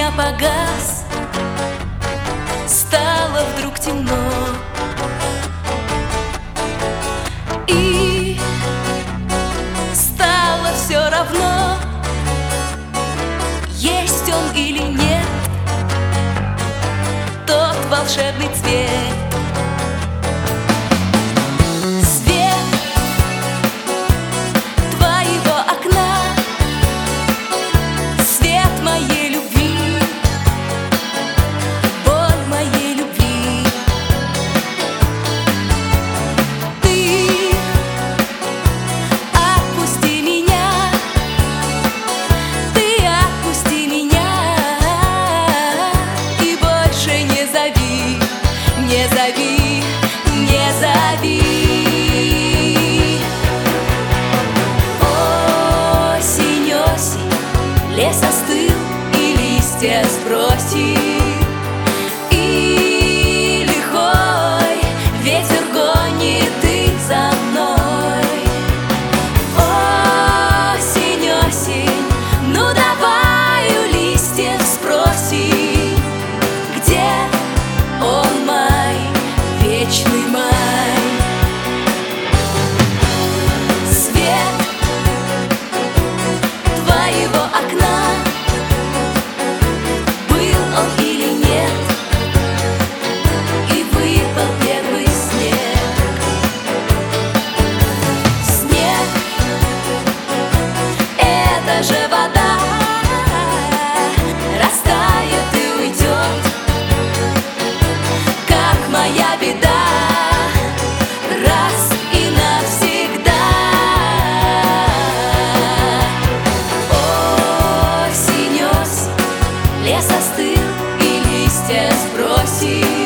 меня погас, стало вдруг темно, и стало все равно, есть он или нет, тот волшебный цвет. Не зови, не зови. Осень, осень, лес остыл и листья сбросил, и лихой ветер гонит их за мной. Осень, осень, ну давай у листьев спроси, где он, май, вечный май. Свет твоего окна, был он или нет, и выпал первый снег. Снег — это же вода, растает и уйдет, как моя беда, раз и навсегда. Осень, осень, лес остыл и листья сбросил,